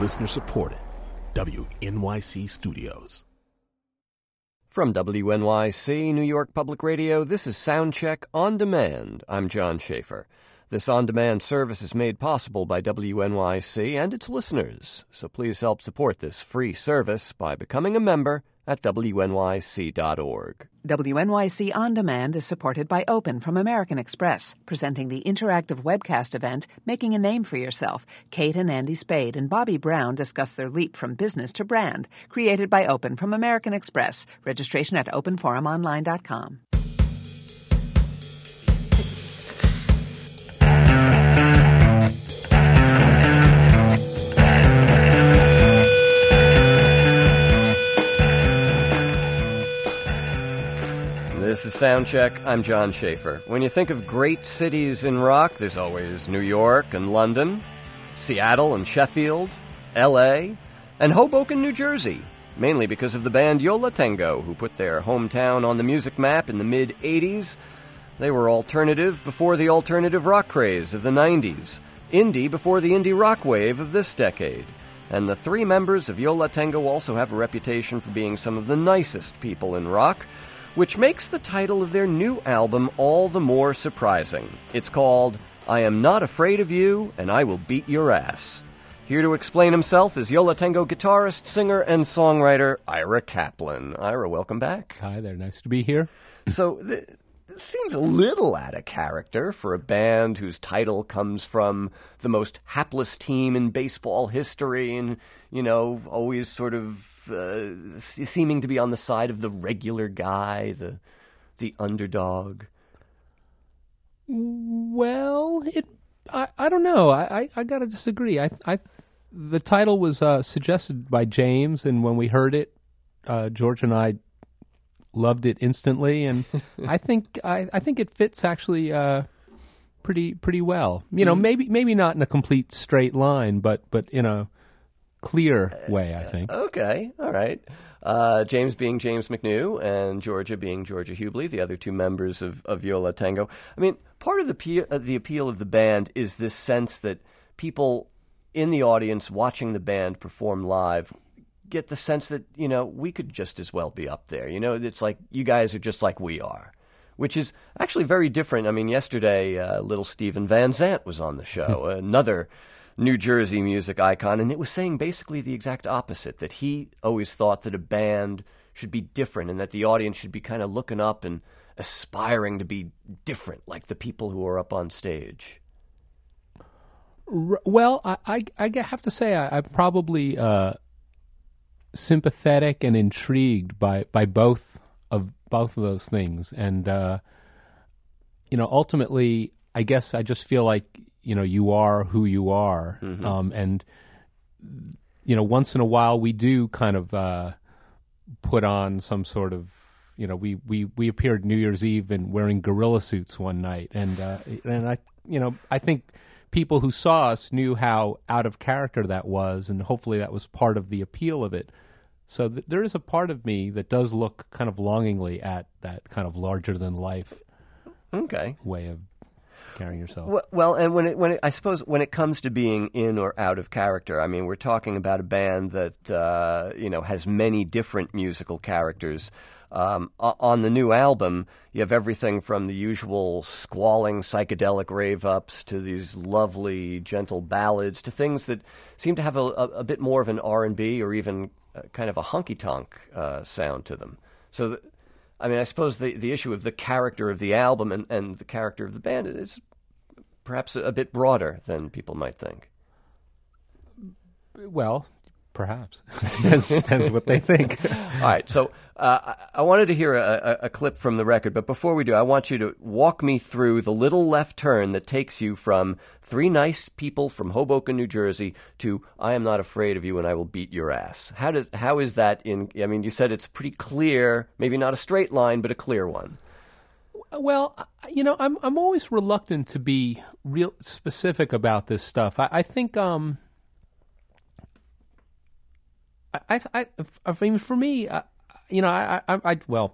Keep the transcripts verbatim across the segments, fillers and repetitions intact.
Listener supported. W N Y C Studios. From W N Y C, New York Public Radio, this is Soundcheck On Demand. I'm John Schaefer. This on-demand service is made possible by W N Y C and its listeners, so please help support this free service by becoming a member at W N Y C dot org. W N Y C On Demand is supported by Open from American Express, presenting the interactive webcast event, Making a Name for Yourself. Kate and Andy Spade and Bobby Brown discuss their leap from business to brand, created by Open from American Express. Registration at open forum online dot com. This is Soundcheck. I'm John Schaefer. When you think of great cities in rock, there's always New York and London, Seattle and Sheffield, L A, and Hoboken, New Jersey, mainly because of the band Yo La Tengo, who put their hometown on the music map in the mid-eighties. They were alternative before the alternative rock craze of the nineties, indie before the indie rock wave of this decade. And the three members of Yo La Tengo also have a reputation for being some of the nicest people in rock, which makes the title of their new album all the more surprising. It's called I Am Not Afraid of You, and I Will Beat Your Ass. Here to explain himself is Yo La Tengo guitarist, singer, and songwriter Ira Kaplan. Ira, welcome back. Hi there, nice to be here. So, th- this seems a little out of character for a band whose title comes from the most hapless team in baseball history and, you know, always sort of Uh, seeming to be on the side of the regular guy, the the underdog. Well, it I, I don't know. I, I, I gotta disagree. I I the title was uh, suggested by James, and when we heard it, uh, George and I loved it instantly, and I think I, I think it fits actually uh, pretty pretty well. You know, mm-hmm. maybe maybe not in a complete straight line, but but in a clear way, I think. Uh, okay, all right. Uh, James being James McNew and Georgia being Georgia Hubley, the other two members of, of Yo La Tengo. I mean, part of the, pe- uh, the appeal of the band is this sense that people in the audience watching the band perform live get the sense that, you know, we could just as well be up there. You know, it's like you guys are just like we are, which is actually very different. I mean, yesterday, uh, little Steven Van Zandt was on the show, another New Jersey music icon, and it was saying basically the exact opposite, that he always thought that a band should be different and that the audience should be kind of looking up and aspiring to be different, like the people who are up on stage. Well, I, I, I have to say I, I'm probably uh, sympathetic and intrigued by, by both of both of those things, and uh, you know, ultimately, I guess I just feel like, you know, you are who you are. Mm-hmm. Um, and, you know, once in a while we do kind of uh, put on some sort of, you know, we, we, we appeared New Year's Eve in wearing gorilla suits one night. And, uh, and I, you know, I think people who saw us knew how out of character that was, and hopefully that was part of the appeal of it. So th- there is a part of me that does look kind of longingly at that kind of larger-than-life okay. way of carrying yourself. Well, well, and when it, when it, I suppose when it comes to being in or out of character, I mean, we're talking about a band that uh, you know has many different musical characters. Um, on the new album, you have everything from the usual squalling psychedelic rave-ups to these lovely, gentle ballads to things that seem to have a, a, a bit more of an R and B or even uh, kind of a honky-tonk uh, sound to them. So. Th- I mean, I suppose the, the issue of the character of the album and, and the character of the band is perhaps a, a bit broader than people might think. Well, perhaps. depends, depends what they think. All right, so uh, I, I wanted to hear a, a, a clip from the record, but before we do, I want you to walk me through the little left turn that takes you from three nice people from Hoboken, New Jersey, to I Am Not Afraid of You and I Will Beat Your Ass. How does how is that in? I mean, you said it's pretty clear, maybe not a straight line, but a clear one. Well, you know, I'm I'm always reluctant to be real specific about this stuff. I, I think, um, I, I, I mean, for me, I, you know, I, I, I, well,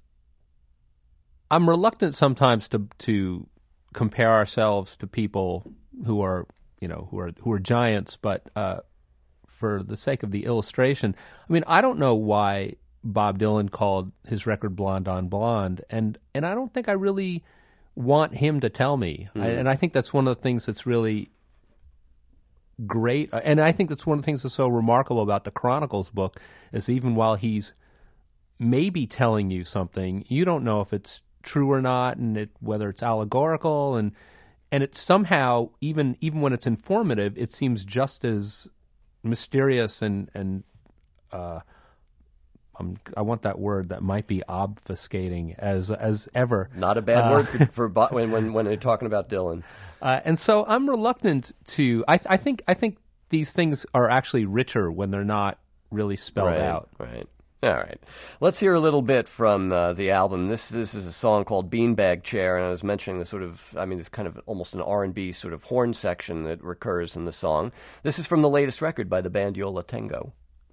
I'm reluctant sometimes to to compare ourselves to people who are, you know, who are who are giants. But uh, for the sake of the illustration, I mean, I don't know why Bob Dylan called his record Blonde on Blonde, and, and I don't think I really want him to tell me. Mm. I, and I think that's one of the things that's really great, and I think that's one of the things that's so remarkable about the Chronicles book, is even while he's maybe telling you something, you don't know if it's true or not, and it, whether it's allegorical, and and it's somehow, even even when it's informative, it seems just as mysterious and and uh, um, I want that word that might be obfuscating as as ever. Not a bad uh, word for, for bo- when when when they're talking about Dylan. Uh, and so I'm reluctant to. I, I think I think these things are actually richer when they're not really spelled right, out. Right. All right. Let's hear a little bit from uh, the album. This this is a song called Beanbag Chair, and I was mentioning the sort of, I mean, it's kind of almost an R and B sort of horn section that recurs in the song. This is from the latest record by the band Yo La Tengo.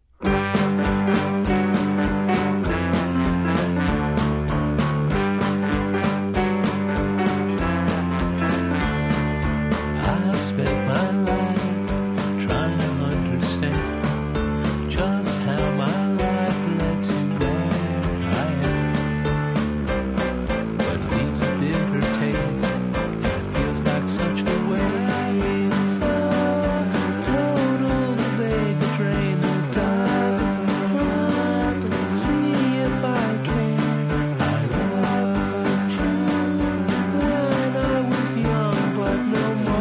I spent my life trying to understand just how my life led to where I am. But leaves a bitter taste, and it feels like such a waste. So total to make a drain of dark and see if I can. I loved you when I was young, but no more.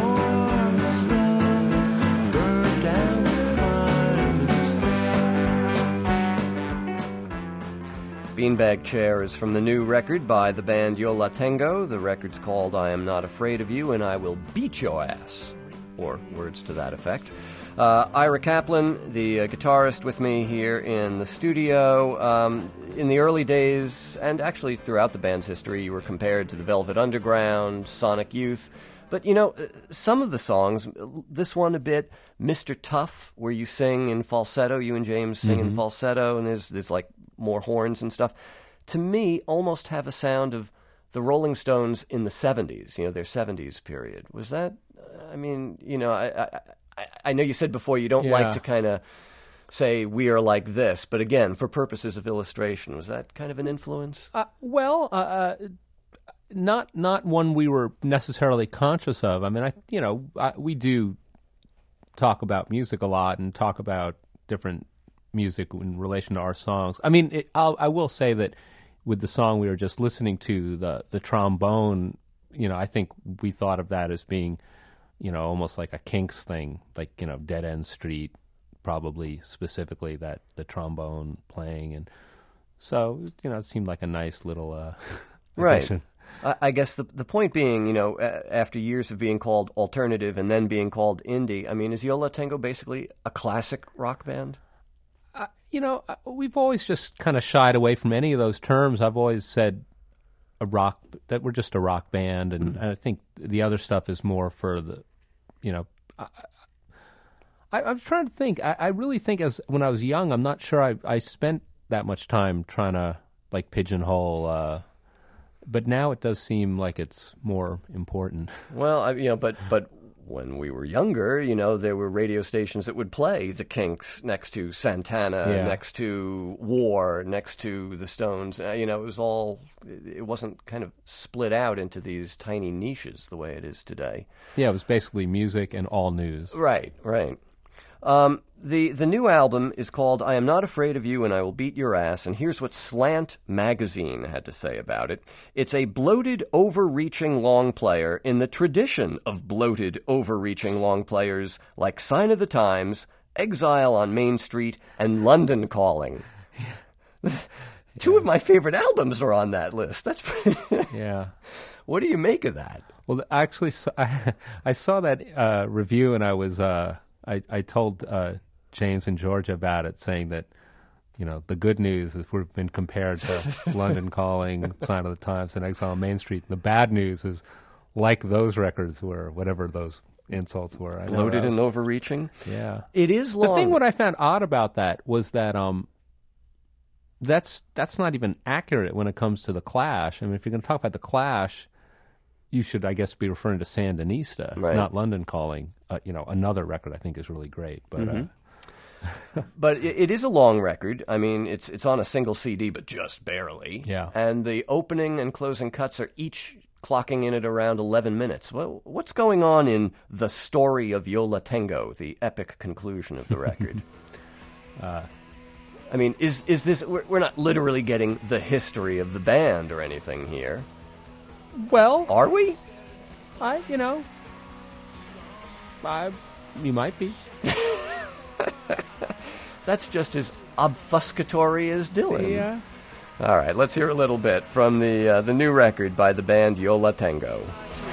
Beanbag Chair is from the new record by the band Yo La Tengo. The record's called I Am Not Afraid of You and I Will Beat Your Ass, or words to that effect. Uh, Ira Kaplan, the uh, guitarist with me here in the studio. Um, in the early days, and actually throughout the band's history, you were compared to the Velvet Underground, Sonic Youth. But, you know, some of the songs, this one a bit, Mister Tough, where you sing in falsetto, you and James sing mm-hmm. in falsetto, and there's, there's like more horns and stuff, to me almost have a sound of the Rolling Stones in the seventies, you know, their seventies period. Was that, I mean, you know, I I, I know you said before you don't yeah. like to kind of say we are like this, but again, for purposes of illustration, was that kind of an influence? Uh, well, uh, uh, not not one we were necessarily conscious of. I mean, I you know, I, we do talk about music a lot and talk about different music in relation to our songs. I mean, it, I'll, I will say that with the song we were just listening to, the the trombone, you know, I think we thought of that as being, you know, almost like a Kinks thing, like, you know, Dead End Street, probably specifically that the trombone playing, and so, you know, it seemed like a nice little uh, addition. Right. I guess the the point being, you know, after years of being called alternative and then being called indie, I mean, is Yo La Tengo basically a classic rock band? Uh, you know, we've always just kind of shied away from any of those terms. I've always said a rock, that we're just a rock band, and, mm-hmm. and I think the other stuff is more for the, you know, I, I, I'm trying to think. I, I really think as when I was young, I'm not sure I, I spent that much time trying to like pigeonhole. Uh, but now it does seem like it's more important. Well, I, you know, but but. When we were younger, you know, there were radio stations that would play the Kinks next to Santana, yeah. next to War, next to the Stones. Uh, you know, it was all, it wasn't kind of split out into these tiny niches the way it is today. Yeah, it was basically music and all news. Right, right. Um, the, the new album is called I Am Not Afraid of You and I Will Beat Your Ass, and here's what Slant Magazine had to say about it. It's a bloated, overreaching long player in the tradition of bloated, overreaching long players like Sign of the Times, Exile on Main Street, and London Calling. Two yeah. of my favorite albums are on that list. That's yeah. What do you make of that? Well, actually, I, I saw that uh, review, and I was... Uh, I, I told uh, James and Georgia about it, saying that, you know, the good news is we've been compared to London Calling, Sign of the Times, and Exile on Main Street. And the bad news is, like those records were, whatever those insults were. I Bloated was, and overreaching? Yeah. It is long. The thing what I found odd about that was that um, that's that's not even accurate when it comes to The Clash. I mean, if you're going to talk about The Clash, you should, I guess, be referring to Sandinista, right. not London Calling. Uh, you know, another record I think is really great. But mm-hmm. uh, But it, it is a long record. I mean, it's it's on a single C D, but just barely. Yeah. And the opening and closing cuts are each clocking in at around eleven minutes. Well, what's going on in The Story of Yo La Tengo, the epic conclusion of the record? uh, I mean, is is this... We're, we're not literally getting the history of the band or anything here. Well, Are we? I, you know, I, you might be. That's just as obfuscatory as Dylan. Yeah. All right, let's hear a little bit from the uh, the new record by the band Yo La Tengo.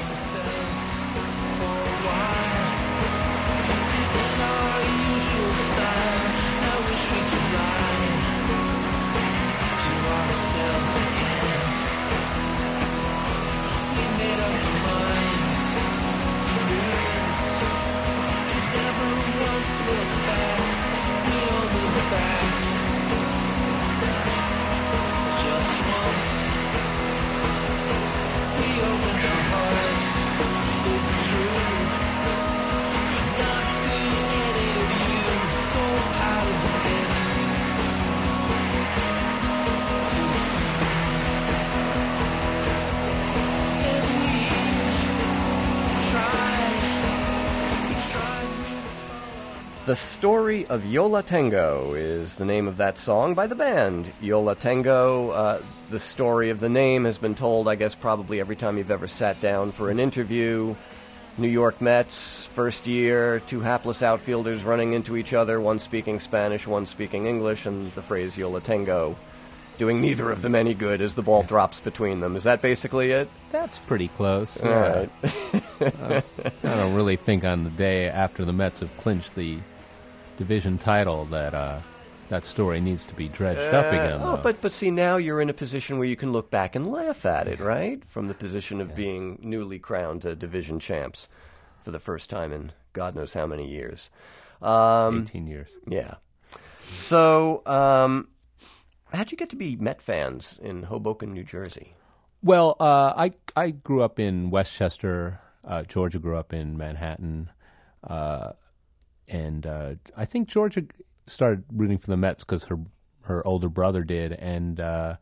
The Story of Yo La Tengo is the name of that song by the band Yo La Tengo. Uh, the story of the name has been told, I guess, probably every time you've ever sat down for an interview. New York Mets, first year, two hapless outfielders running into each other, one speaking Spanish, one speaking English, and the phrase Yo La Tengo, doing neither of them any good as the ball drops between them. Is that basically it? That's pretty close. All yeah. right. uh, I don't really think on the day after the Mets have clinched the division title that uh, that story needs to be dredged up again. Oh, though. but but see, now you're in a position where you can look back and laugh at it, right? From the position of Yeah. being newly crowned uh, division champs for the first time in God knows how many years. Um, eighteen years. yeah. So, um, how'd you get to be Met fans in Hoboken, New Jersey? Well, uh, I I grew up in Westchester. Uh, Georgia grew up in Manhattan. Uh, And uh, I think Georgia started rooting for the Mets because her her older brother did. And uh,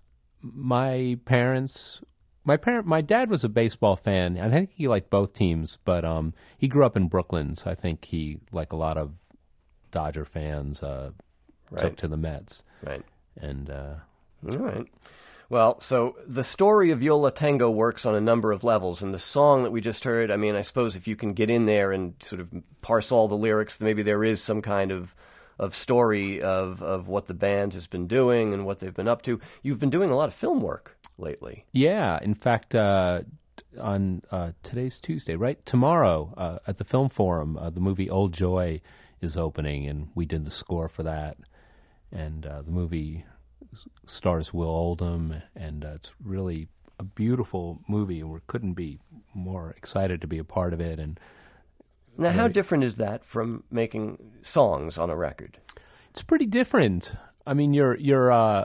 my parents, my parent, my dad was a baseball fan. I think he liked both teams, but um, he grew up in Brooklyn, so I think he, like a lot of Dodger fans, uh, Right. took to the Mets. Right. And uh, All right. Well, so the story of Yo La Tengo works on a number of levels, and the song that we just heard, I mean, I suppose if you can get in there and sort of parse all the lyrics, maybe there is some kind of of story of, of what the band has been doing and what they've been up to. You've been doing a lot of film work lately. yeah, in fact, uh, on uh, today's Tuesday, right? Tomorrow uh, at the Film Forum, uh, the movie Old Joy is opening, and we did the score for that. And uh, the movie stars Will Oldham, and uh, it's really a beautiful movie, and we couldn't be more excited to be a part of it. And Now, how Right. different is that from making songs on a record? it's pretty different. I mean, you're you're uh,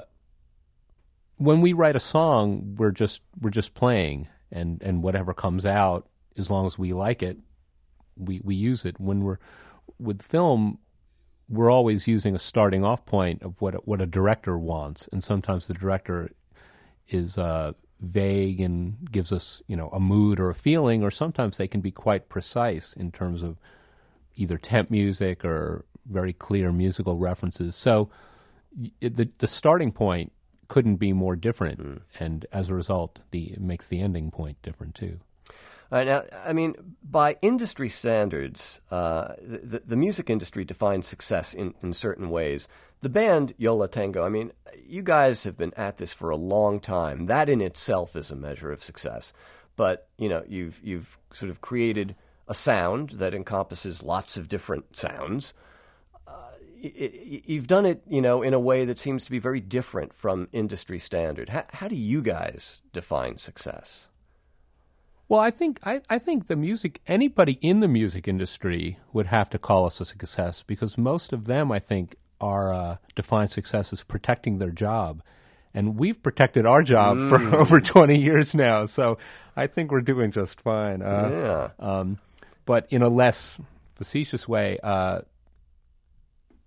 when we write a song, we're just we're just playing, and, and whatever comes out, as long as we like it, we we use it. When we're with film, we're always using a starting off point of what a, what a director wants, and sometimes the director is uh, vague and gives us, you know, a mood or a feeling, or sometimes they can be quite precise in terms of either temp music or very clear musical references. So it, the the starting point couldn't be more different, mm. and as a result, the it makes the ending point different too. All right, now, I mean, by industry standards, uh, the, the music industry defines success in, in certain ways. The band Yo La Tengo, I mean, you guys have been at this for a long time. That in itself is a measure of success. But, you know, you've you've sort of created a sound that encompasses lots of different sounds. Uh, it, it, you've done it, you know, in a way that seems to be very different from industry standard. How, how do you guys define success? Well, I think I, I think the music anybody in the music industry would have to call us a success, because most of them, I think, are uh, define success as protecting their job, and we've protected our job mm. for over twenty years now. So I think we're doing just fine. Uh, yeah. Um, but in a less facetious way, uh,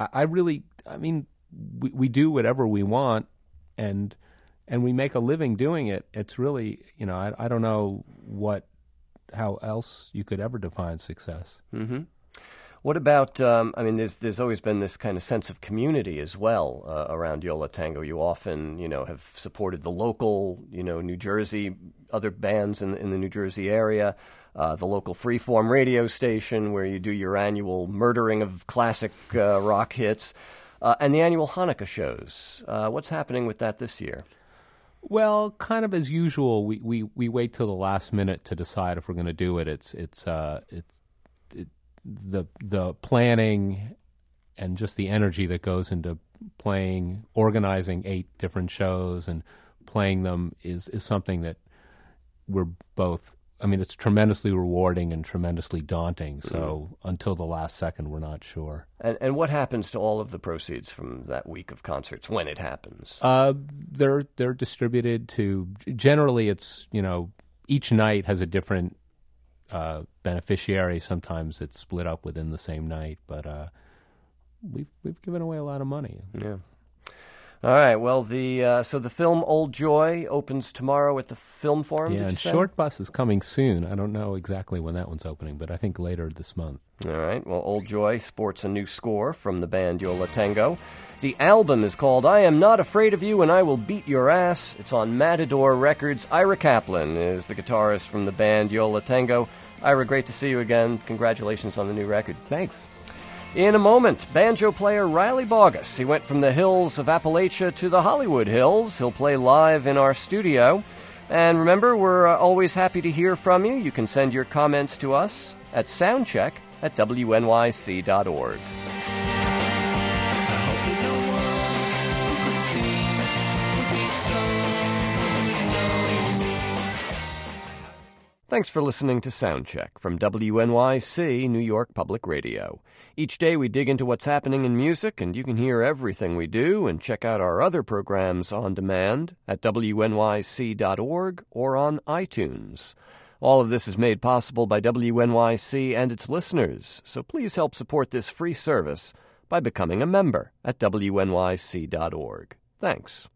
I, I really, I mean, we, we do whatever we want, and and we make a living doing it. It's really, you know, I, I don't know what, how else you could ever define success. Mm-hmm. What about, um, I mean, there's there's always been this kind of sense of community as well uh, around Yo La Tengo. You often, you know, have supported the local, you know, New Jersey, other bands in, in the New Jersey area, uh, the local Freeform radio station where you do your annual murdering of classic uh, rock hits, uh, and the annual Hanukkah shows. Uh, what's happening with that this year? Well, kind of as usual, we, we, we wait till the last minute to decide if we're going to do it. It's it's uh it's it, the the planning and just the energy that goes into playing, organizing eight different shows and playing them is is something that we're both. I mean, it's tremendously rewarding and tremendously daunting. So mm. until the last second, we're not sure. And and what happens to all of the proceeds from that week of concerts when it happens? Uh, they're they're distributed to. Generally, it's you know each night has a different uh, beneficiary. Sometimes it's split up within the same night, but uh, we've we've given away a lot of money. Yeah. All right. Well, the uh, so the film Old Joy opens tomorrow at the Film Forum. Yeah, did you and say? Short Bus is coming soon. I don't know exactly when that one's opening, but I think later this month. All right. Well, Old Joy sports a new score from the band Yo La Tengo. The album is called I Am Not Afraid of You and I Will Beat Your Ass. It's on Matador Records. Ira Kaplan is the guitarist from the band Yo La Tengo. Ira, great to see you again. Congratulations on the new record. Thanks. In a moment, banjo player Riley Bogus. He went from the hills of Appalachia to the Hollywood Hills. He'll play live in our studio. And remember, we're uh, always happy to hear from you. You can send your comments to us at soundcheck at W N Y C dot org. Thanks for listening to Soundcheck from W N Y C, New York Public Radio. Each day we dig into what's happening in music, and you can hear everything we do and check out our other programs on demand at W N Y C dot org or on iTunes. All of this is made possible by W N Y C and its listeners, so please help support this free service by becoming a member at W N Y C dot org. Thanks.